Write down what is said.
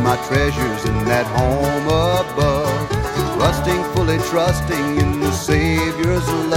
my treasures in that home above, trusting, fully trusting in the Savior's love.